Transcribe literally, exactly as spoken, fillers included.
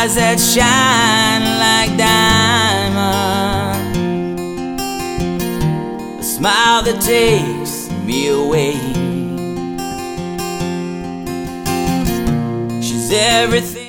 eyes that shine like diamonds, a smile that takes me away. She's everything